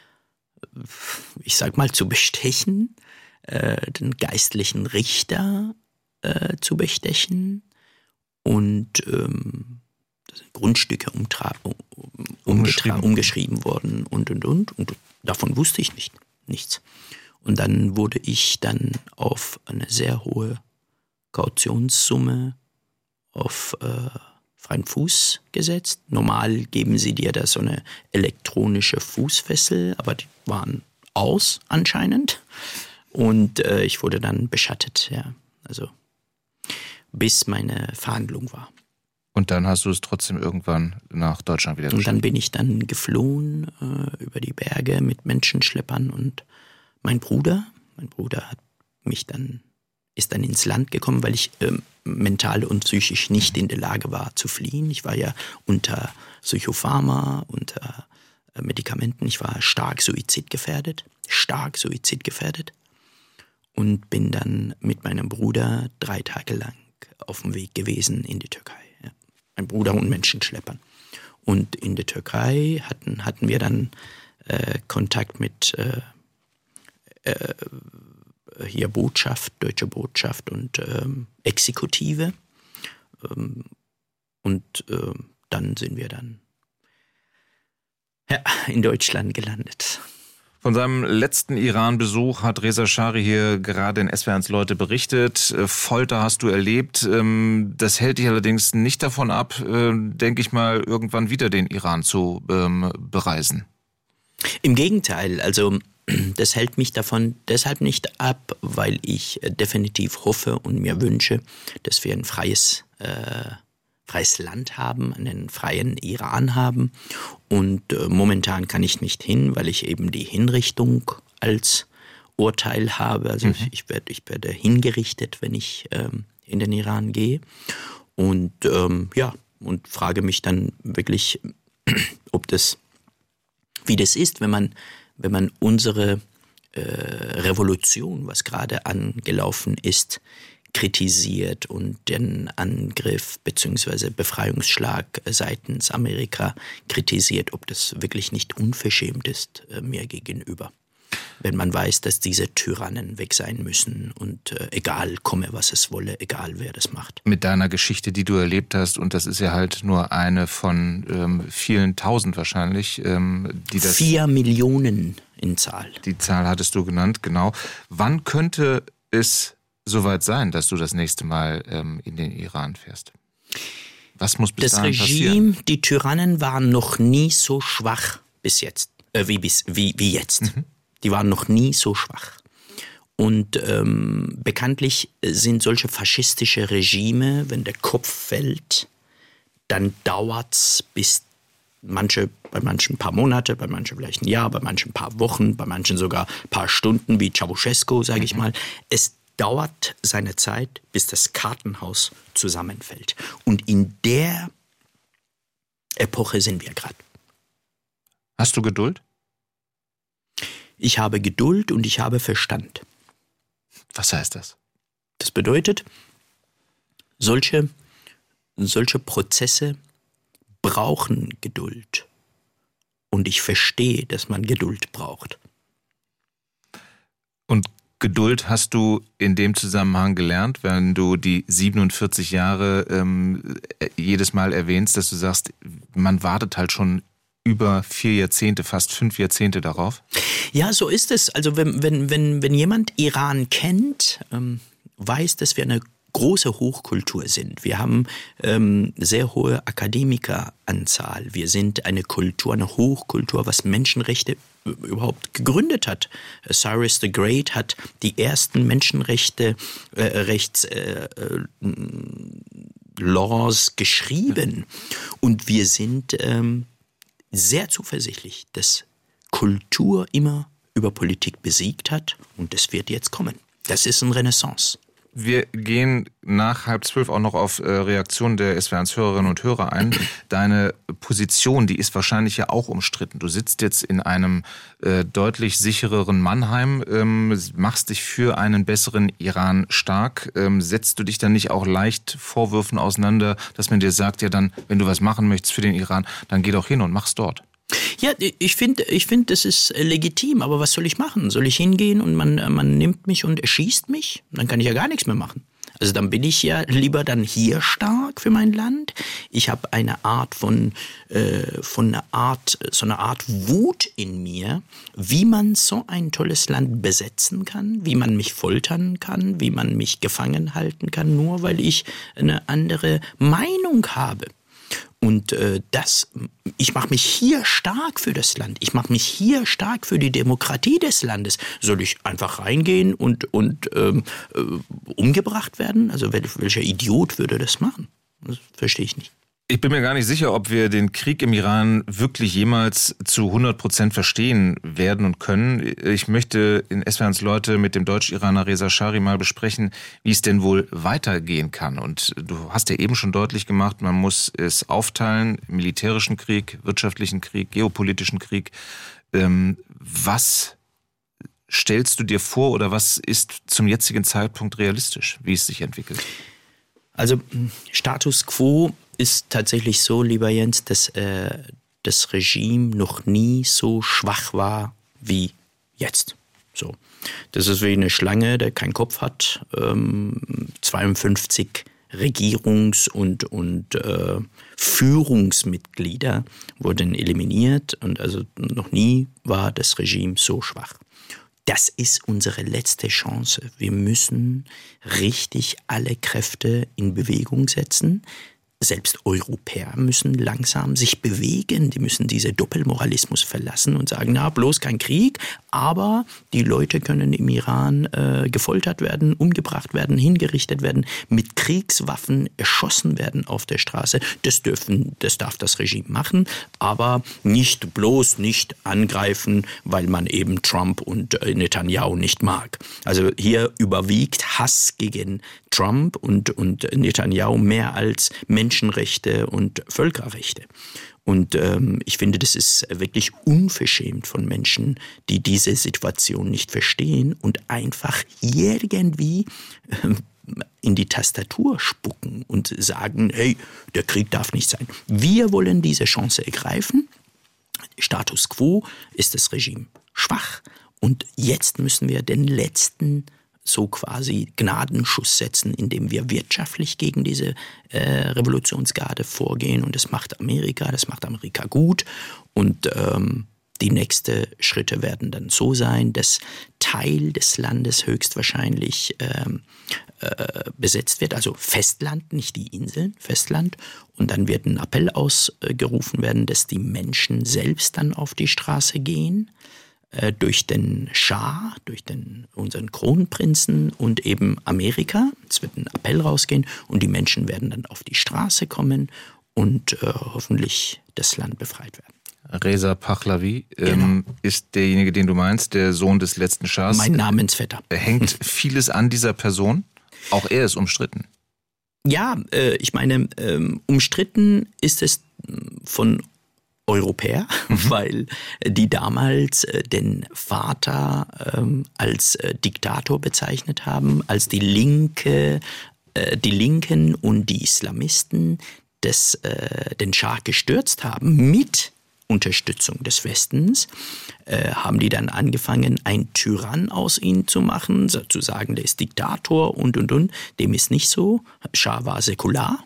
ich sag mal, zu bestechen, äh, den geistlichen Richter äh, zu bestechen und ähm, Grundstücke umtra- um, umgetra- umgeschrieben worden und und und und davon wusste ich nicht, nichts. Und dann wurde ich dann auf eine sehr hohe Kautionssumme auf äh, freien Fuß gesetzt. Normal geben sie dir da so eine elektronische Fußfessel, aber die waren aus anscheinend. Und äh, ich wurde dann beschattet, ja. Also bis meine Verhandlung war. Und dann hast du es trotzdem irgendwann nach Deutschland wieder geschafft? Und dann bin ich dann geflohen äh, über die Berge mit Menschenschleppern und mein Bruder, mein Bruder hat mich dann, ist dann ins Land gekommen, weil ich äh, mental und psychisch nicht in der Lage war zu fliehen. Ich war ja unter Psychopharma, unter äh, Medikamenten. Ich war stark suizidgefährdet, stark suizidgefährdet und bin dann mit meinem Bruder drei Tage lang auf dem Weg gewesen in die Türkei. Ja. Mein Bruder und Menschenschleppern. Und in der Türkei hatten, hatten wir dann äh, Kontakt mit äh, äh, hier Botschaft, deutsche Botschaft und ähm, Exekutive. Ähm, und äh, dann sind wir dann ja, in Deutschland gelandet. Von seinem letzten Iran-Besuch hat Reza Shari hier gerade in S W R eins Leute berichtet. Folter hast du erlebt. Das hält dich allerdings nicht davon ab, denke ich mal, irgendwann wieder den Iran zu ähm, bereisen. Im Gegenteil, also das hält mich davon deshalb nicht ab, weil ich definitiv hoffe und mir wünsche, dass wir ein freies, äh, freies Land haben, einen freien Iran haben. Und äh, momentan kann ich nicht hin, weil ich eben die Hinrichtung als Urteil habe. Also mhm. ich werde ich werde hingerichtet, wenn ich ähm, in den Iran gehe. Und ähm, ja, und frage mich dann wirklich, ob das, wie das ist, wenn man wenn man unsere äh, Revolution, was gerade angelaufen ist, kritisiert und den Angriff bzw. Befreiungsschlag seitens Amerika kritisiert, ob das wirklich nicht unverschämt ist äh, mir gegenüber. Wenn man weiß, dass diese Tyrannen weg sein müssen und äh, egal, komme was es wolle, egal wer das macht. Mit deiner Geschichte, die du erlebt hast, und das ist ja halt nur eine von ähm, vielen tausend wahrscheinlich, ähm, die das... Vier Millionen in Zahl. Die Zahl hattest du genannt, genau. Wann könnte es soweit sein, dass du das nächste Mal ähm, in den Iran fährst? Was muss bis das dahin Regime, passieren? Das Regime, die Tyrannen waren noch nie so schwach bis jetzt, äh, wie, bis, wie, wie jetzt. Mhm. Die waren noch nie so schwach. Und ähm, bekanntlich sind solche faschistische Regime, wenn der Kopf fällt, dann dauert's bis manche, bei manchen ein paar Monate, bei manchen vielleicht ein Jahr, bei manchen ein paar Wochen, bei manchen sogar ein paar Stunden, wie Ceausescu, sage ich mal. Es dauert seine Zeit, bis das Kartenhaus zusammenfällt. Und in der Epoche sind wir gerade. Hast du Geduld? Ich habe Geduld und ich habe Verstand. Was heißt das? Das bedeutet, solche, solche Prozesse brauchen Geduld. Und ich verstehe, dass man Geduld braucht. Und Geduld hast du in dem Zusammenhang gelernt, wenn du die siebenundvierzig Jahre ähm, jedes Mal erwähnst, dass du sagst, man wartet halt schon über vier Jahrzehnte, fast fünf Jahrzehnte darauf? Ja, so ist es. Also wenn, wenn, wenn, wenn jemand Iran kennt, ähm, weiß, dass wir eine große Hochkultur sind. Wir haben ähm, sehr hohe Akademikeranzahl. Wir sind eine Kultur, eine Hochkultur, was Menschenrechte überhaupt gegründet hat. Cyrus the Great hat die ersten Menschenrechte äh, Rechts äh, äh, Laws geschrieben. Und wir sind ähm, sehr zuversichtlich, dass Kultur immer über Politik besiegt hat und es wird jetzt kommen. Das ist eine Renaissance. Wir gehen nach halb zwölf auch noch auf äh, Reaktionen der S W R eins Hörerinnen und Hörer ein. Deine Position, die ist wahrscheinlich ja auch umstritten. Du sitzt jetzt in einem äh, deutlich sichereren Mannheim, ähm, machst dich für einen besseren Iran stark. Ähm, setzt du dich dann nicht auch leicht Vorwürfen auseinander, dass man dir sagt, ja dann, wenn du was machen möchtest für den Iran, dann geh doch hin und mach's dort? Ja, ich finde, ich finde, das ist legitim, aber was soll ich machen? Soll ich hingehen und man, man nimmt mich und erschießt mich? Dann kann ich ja gar nichts mehr machen. Also dann bin ich ja lieber dann hier stark für mein Land. Ich habe eine Art von, äh, von einer Art, so eine Art Wut in mir, wie man so ein tolles Land besetzen kann, wie man mich foltern kann, wie man mich gefangen halten kann, nur weil ich eine andere Meinung habe. Und äh, das, ich mache mich hier stark für das Land. Ich mache mich hier stark für die Demokratie des Landes. Soll ich einfach reingehen und, und ähm, äh, umgebracht werden? Also wel, welcher Idiot würde das machen? Das verstehe ich nicht. Ich bin mir gar nicht sicher, ob wir den Krieg im Iran wirklich jemals zu hundert Prozent verstehen werden und können. Ich möchte in S W R eins Leute mit dem Deutsch-Iraner Reza Shari mal besprechen, wie es denn wohl weitergehen kann. Und du hast ja eben schon deutlich gemacht, man muss es aufteilen, militärischen Krieg, wirtschaftlichen Krieg, geopolitischen Krieg. Ähm, was stellst du dir vor oder was ist zum jetzigen Zeitpunkt realistisch, wie es sich entwickelt? Also Status quo ist tatsächlich so, lieber Jens, dass äh, das Regime noch nie so schwach war wie jetzt. So, das ist wie eine Schlange, der keinen Kopf hat. Ähm, zweiundfünfzig Regierungs- und, und äh, Führungsmitglieder wurden eliminiert und also noch nie war das Regime so schwach. Das ist unsere letzte Chance. Wir müssen richtig alle Kräfte in Bewegung setzen. Selbst Europäer müssen langsam sich bewegen. Die müssen diesen Doppelmoralismus verlassen und sagen, na, bloß kein Krieg, aber die Leute können im Iran äh, gefoltert werden, umgebracht werden, hingerichtet werden, mit Kriegswaffen erschossen werden auf der Straße. Das dürfen, das darf das Regime machen, aber nicht bloß nicht angreifen, weil man eben Trump und äh, Netanyahu nicht mag. Also hier überwiegt Hass gegen Trump und, und Netanyahu mehr als Menschenrechte und Völkerrechte. Und ähm, ich finde, das ist wirklich unverschämt von Menschen, die diese Situation nicht verstehen und einfach irgendwie äh, in die Tastatur spucken und sagen, hey, der Krieg darf nicht sein. Wir wollen diese Chance ergreifen. Status quo ist das Regime schwach. Und jetzt müssen wir den letzten so quasi Gnadenschuss setzen, indem wir wirtschaftlich gegen diese äh, Revolutionsgarde vorgehen. Und das macht Amerika, das macht Amerika gut. Und ähm, die nächsten Schritte werden dann so sein, dass Teil des Landes höchstwahrscheinlich ähm, äh, besetzt wird, also Festland, nicht die Inseln, Festland. Und dann wird ein Appell ausgerufen werden, dass die Menschen selbst dann auf die Straße gehen, durch den Schah, durch den, unseren Kronprinzen und eben Amerika. Es wird ein Appell rausgehen und die Menschen werden dann auf die Straße kommen und äh, hoffentlich das Land befreit werden. Reza Pahlavi Genau. ähm, ist derjenige, den du meinst, der Sohn des letzten Schahs. Mein Namensvetter. Hängt vieles an dieser Person? Auch er ist umstritten. Ja, äh, ich meine, ähm, umstritten ist es von Europäer, mhm. weil die damals äh, den Vater ähm, als äh, Diktator bezeichnet haben, als die Linke, äh, die Linken und die Islamisten des, äh, den Schah gestürzt haben mit Unterstützung des Westens, äh, haben die dann angefangen, einen Tyrann aus ihm zu machen, so zu sagen, der ist Diktator und, und, und. Dem ist nicht so. Schah war säkular.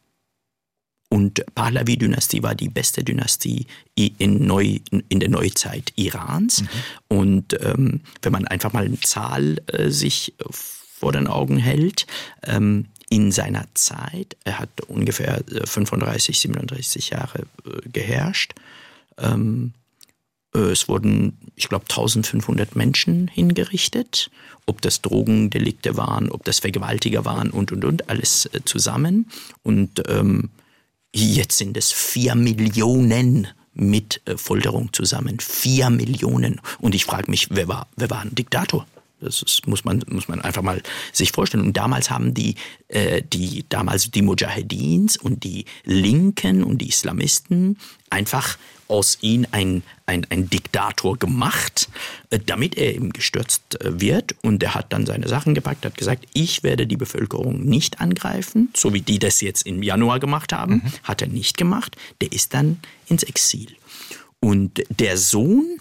Und Pahlavi-Dynastie war die beste Dynastie in, Neu, in der Neuzeit Irans. Mhm. Und ähm, wenn man einfach mal eine Zahl äh, sich vor den Augen hält, ähm, in seiner Zeit, er hat ungefähr fünfunddreißig, siebenunddreißig Jahre äh, geherrscht, Ähm, es wurden, ich glaube, eintausendfünfhundert Menschen hingerichtet. Ob das Drogendelikte waren, ob das Vergewaltiger waren und, und, und, alles äh, zusammen. Und ähm, jetzt sind es vier Millionen mit äh, Folterung zusammen. Vier Millionen. Und ich frage mich, wer war, wer war ein Diktator? Das ist, muss man, muss man einfach mal sich vorstellen. Und damals haben die, äh, die, damals die Mujahedins und die Linken und die Islamisten einfach aus ihm ein, ein, ein Diktator gemacht, äh, damit er eben gestürzt äh, wird. Und er hat dann seine Sachen gepackt, hat gesagt, ich werde die Bevölkerung nicht angreifen, so wie die das jetzt im Januar gemacht haben. Mhm. Hat er nicht gemacht. Der ist dann ins Exil. Und der Sohn,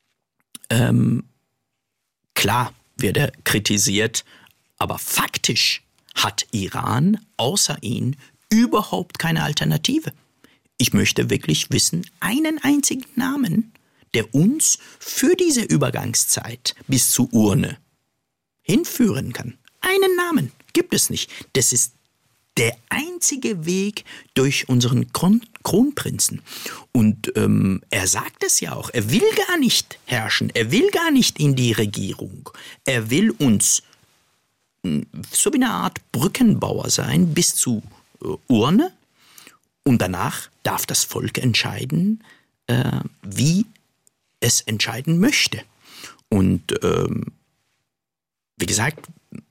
ähm, klar wird er kritisiert, aber faktisch hat Iran außer ihn überhaupt keine Alternative. Ich möchte wirklich wissen, einen einzigen Namen, der uns für diese Übergangszeit bis zur Urne hinführen kann. Einen Namen gibt es nicht. Das ist der einzige Weg durch unseren Kron- Kronprinzen. Und ähm, er sagt es ja auch, er will gar nicht herrschen, er will gar nicht in die Regierung. Er will uns so wie eine Art Brückenbauer sein bis zur äh, Urne. Und danach darf das Volk entscheiden, äh, wie es entscheiden möchte. Und ähm, wie gesagt,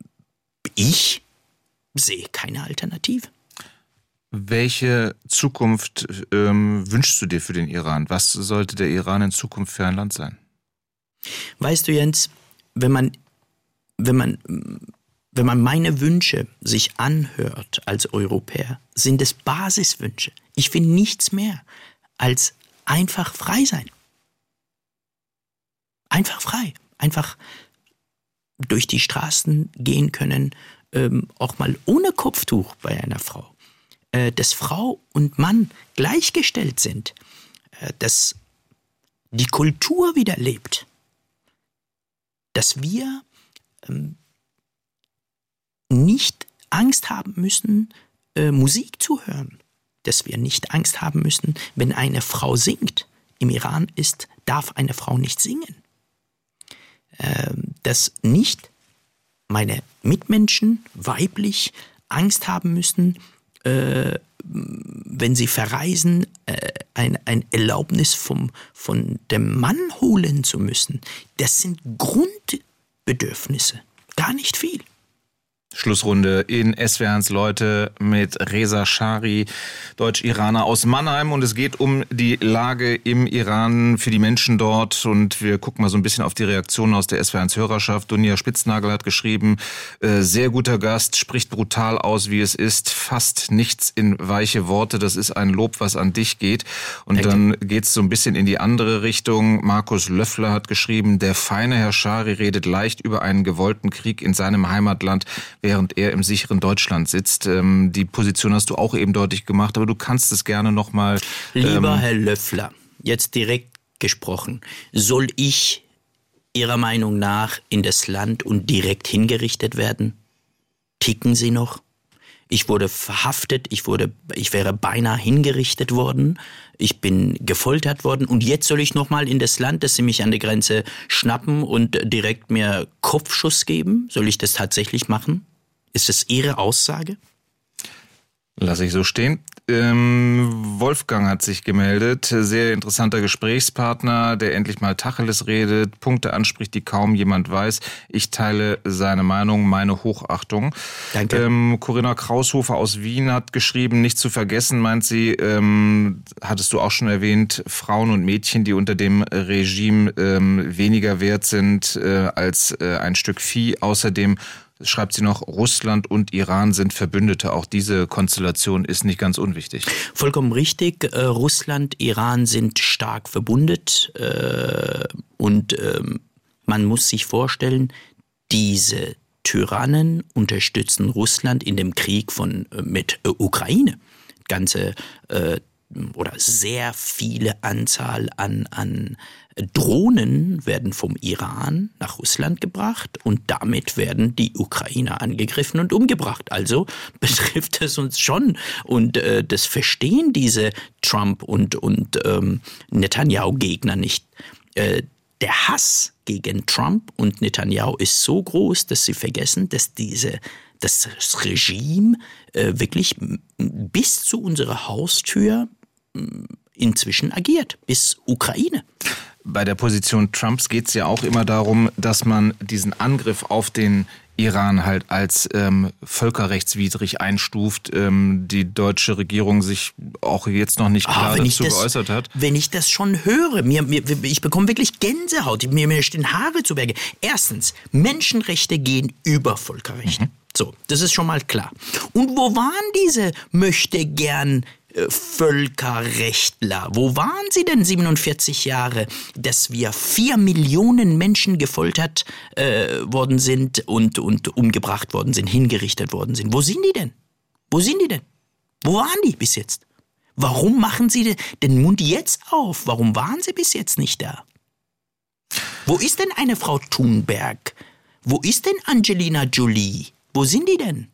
ich sehe keine Alternative. Welche Zukunft ähm, wünschst du dir für den Iran? Was sollte der Iran in Zukunft für ein Land sein? Weißt du, Jens, wenn man, wenn man, wenn man meine Wünsche sich anhört als Europäer, sind es Basiswünsche. Ich will nichts mehr als einfach frei sein. Einfach frei. Einfach durch die Straßen gehen können, ähm, auch mal ohne Kopftuch bei einer Frau. Äh, dass Frau und Mann gleichgestellt sind. Äh, dass die Kultur wieder lebt. Dass wir ähm, nicht Angst haben müssen, äh, Musik zu hören. Dass wir nicht Angst haben müssen, wenn eine Frau singt. Im Iran ist, darf eine Frau nicht singen. Äh, dass nicht meine Mitmenschen weiblich Angst haben müssen, äh, wenn sie verreisen, äh, ein, ein Erlaubnis vom, von dem Mann holen zu müssen. Das sind Grundbedürfnisse, gar nicht viel. Schlussrunde in S W R eins Leute mit Reza Shari, Deutsch-Iraner aus Mannheim. Und es geht um die Lage im Iran für die Menschen dort. Und wir gucken mal so ein bisschen auf die Reaktionen aus der S W R eins Hörerschaft. Dunja Spitznagel hat geschrieben, äh, sehr guter Gast, spricht brutal aus, wie es ist. Fast nichts in weiche Worte. Das ist ein Lob, was an dich geht. Und Danke. Dann geht's so ein bisschen in die andere Richtung. Markus Löffler hat geschrieben, der feine Herr Shari redet leicht über einen gewollten Krieg in seinem Heimatland, während er im sicheren Deutschland sitzt. Ähm, die Position hast du auch eben deutlich gemacht, aber du kannst es gerne nochmal... Lieber ähm, Herr Löffler, jetzt direkt gesprochen, soll ich Ihrer Meinung nach in das Land und direkt hingerichtet werden? Ticken Sie noch? Ich wurde verhaftet, ich wurde, ich wäre beinahe hingerichtet worden, ich bin gefoltert worden und jetzt soll ich nochmal in das Land, dass Sie mich an der Grenze schnappen und direkt mir Kopfschuss geben? Soll ich das tatsächlich machen? Ist das Ihre Aussage? Lass ich so stehen. Ähm, Wolfgang hat sich gemeldet, sehr interessanter Gesprächspartner, der endlich mal Tacheles redet, Punkte anspricht, die kaum jemand weiß. Ich teile seine Meinung, meine Hochachtung. Danke. Ähm, Corinna Kraushofer aus Wien hat geschrieben, nicht zu vergessen, meint sie, ähm, hattest du auch schon erwähnt, Frauen und Mädchen, die unter dem Regime ähm, weniger wert sind äh, als äh, ein Stück Vieh. Außerdem schreibt sie noch, Russland und Iran sind Verbündete. Auch diese Konstellation ist nicht ganz unwichtig. Vollkommen richtig. Äh, Russland, Iran sind stark verbundet. Äh, und äh, man muss sich vorstellen, diese Tyrannen unterstützen Russland in dem Krieg von, äh, mit äh, Ukraine. Ganze äh, oder sehr viele Anzahl an, an Drohnen werden vom Iran nach Russland gebracht und damit werden die Ukrainer angegriffen und umgebracht. Also betrifft es uns schon und äh, das verstehen diese Trump- und, und ähm, Netanyahu-Gegner nicht. Äh, der Hass gegen Trump und Netanyahu ist so groß, dass sie vergessen, dass diese dass das Regime äh, wirklich bis zu unserer Haustür inzwischen agiert, bis Ukraine. Bei der Position Trumps geht es ja auch immer darum, dass man diesen Angriff auf den Iran halt als ähm, völkerrechtswidrig einstuft, ähm, die deutsche Regierung sich auch jetzt noch nicht klar ah, dazu das, geäußert hat. Wenn ich das schon höre, mir, mir, ich bekomme wirklich Gänsehaut, mir, mir stehen Haare zu Berge. Erstens, Menschenrechte gehen über Völkerrecht. Mhm. So, das ist schon mal klar. Und wo waren diese möchte gern Völkerrechtler? Wo waren sie denn siebenundvierzig Jahre, dass wir vier Millionen Menschen gefoltert äh, worden sind und, und umgebracht worden sind, hingerichtet worden sind? Wo sind die denn? Wo sind die denn? Wo waren die bis jetzt? Warum machen sie den Mund jetzt auf? Warum waren sie bis jetzt nicht da? Wo ist denn eine Frau Thunberg? Wo ist denn Angelina Jolie? Wo sind die denn?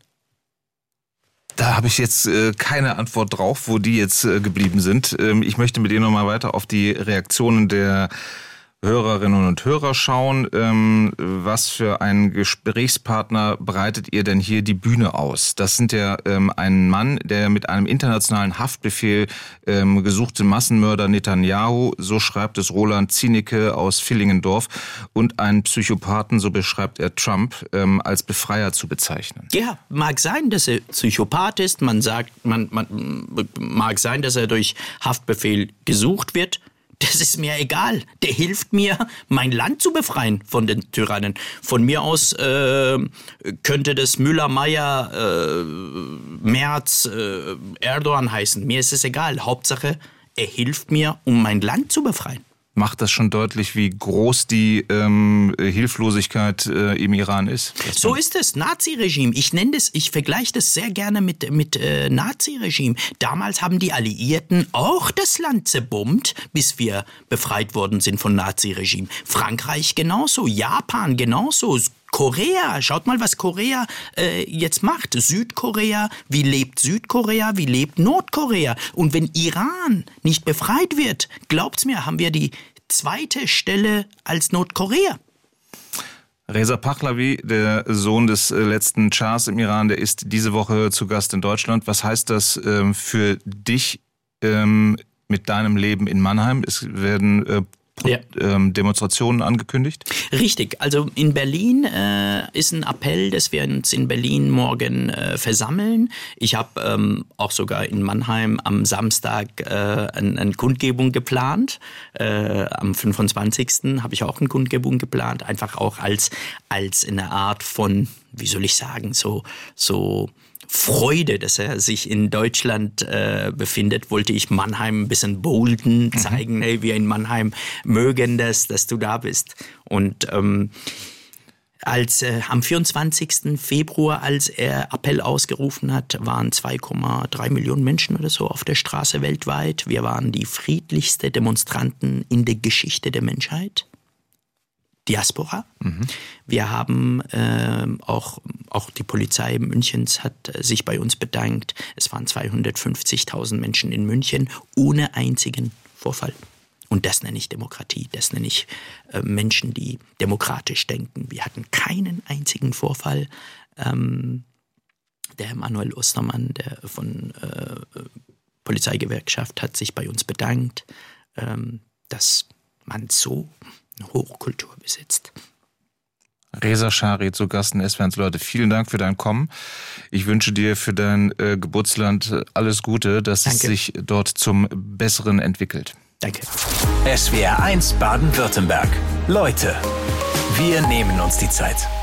Da habe ich jetzt äh, keine Antwort drauf, wo die jetzt äh, geblieben sind. Ähm, ich möchte mit Ihnen nochmal weiter auf die Reaktionen der Hörerinnen und Hörer schauen. Ähm, was für einen Gesprächspartner bereitet ihr denn hier die Bühne aus? Das sind ja ähm, ein Mann, der mit einem internationalen Haftbefehl ähm, gesuchte Massenmörder Netanyahu, so schreibt es Roland Zienicke aus Villingendorf, und einen Psychopathen, so beschreibt er Trump, ähm, als Befreier zu bezeichnen. Ja, mag sein, dass er Psychopath ist. Man sagt, man, man mag sein, dass er durch Haftbefehl gesucht wird. Das ist mir egal. Der hilft mir, mein Land zu befreien von den Tyrannen. Von mir aus äh, könnte das Müller, Mayer, äh, Merz, äh, Erdogan heißen. Mir ist es egal. Hauptsache, er hilft mir, um mein Land zu befreien. Macht das schon deutlich, wie groß die ähm, Hilflosigkeit äh, im Iran ist? So ist es, Nazi-Regime. Ich nenne das, ich vergleiche das sehr gerne mit, mit äh, Nazi-Regime. Damals haben die Alliierten auch das Land zerbombt, bis wir befreit worden sind von Nazi-Regime. Frankreich genauso, Japan genauso, Korea, schaut mal, was Korea äh, jetzt macht. Südkorea, wie lebt Südkorea, wie lebt Nordkorea? Und wenn Iran nicht befreit wird, glaubt's mir, haben wir die zweite Stelle als Nordkorea. Reza Pahlavi, der Sohn des letzten Schahs im Iran, der ist diese Woche zu Gast in Deutschland. Was heißt das ähm, für dich ähm, mit deinem Leben in Mannheim? Es werden äh, Ja. Demonstrationen angekündigt? Richtig. Also in Berlin äh, ist ein Appell, dass wir uns in Berlin morgen äh, versammeln. Ich habe ähm, auch sogar in Mannheim am Samstag äh, eine, eine Kundgebung geplant. Äh, am fünfundzwanzigsten habe ich auch eine Kundgebung geplant. Einfach auch als, als eine Art von, wie soll ich sagen, so, so Freude, dass er sich in Deutschland äh, befindet, wollte ich Mannheim ein bisschen bolden, zeigen, mhm. hey, wir in Mannheim mögen das, dass du da bist. Und ähm, als äh, am vierundzwanzigsten Februar, als er Appell ausgerufen hat, waren zwei Komma drei Millionen Menschen oder so auf der Straße weltweit. Wir waren die friedlichste Demonstranten in der Geschichte der Menschheit. Diaspora. Mhm. Wir haben äh, auch, auch die Polizei Münchens hat äh, sich bei uns bedankt. Es waren zweihundertfünfzigtausend Menschen in München ohne einzigen Vorfall. Und das nenne ich Demokratie. Das nenne ich äh, Menschen, die demokratisch denken. Wir hatten keinen einzigen Vorfall. Ähm, Der Herr Manuel Ostermann, der von äh, Polizeigewerkschaft, hat sich bei uns bedankt, ähm, dass man so eine Hochkultur besitzt. Reza Schari zu Gast in S W R eins Leute. Vielen Dank für dein Kommen. Ich wünsche dir für dein äh, Geburtsland alles Gute, dass Danke. Es sich dort zum Besseren entwickelt. Danke. S W R eins Baden-Württemberg. Leute, wir nehmen uns die Zeit.